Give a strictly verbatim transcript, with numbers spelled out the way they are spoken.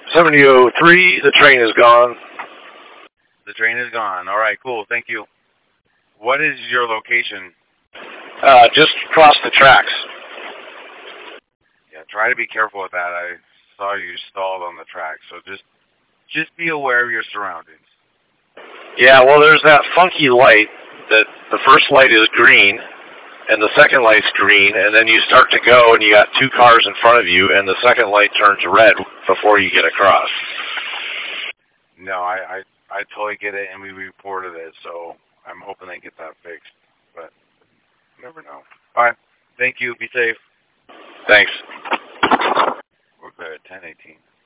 seventy oh three, the train is gone. The train is gone. All right, cool. Thank you. What is your location? Uh, just across the tracks. Yeah, try to be careful with that. I saw you stalled on the track, so just just be aware of your surroundings. Yeah, well, there's that funky light that the first light is green, and the second light's green, and then you start to go, and you got two cars in front of you, and the second light turns red before you get across. No, I, I, I totally get it, and we reported it, so I'm hoping they get that fixed, but you never know. All right, thank you. Be safe. Thanks. We're good at ten eighteen.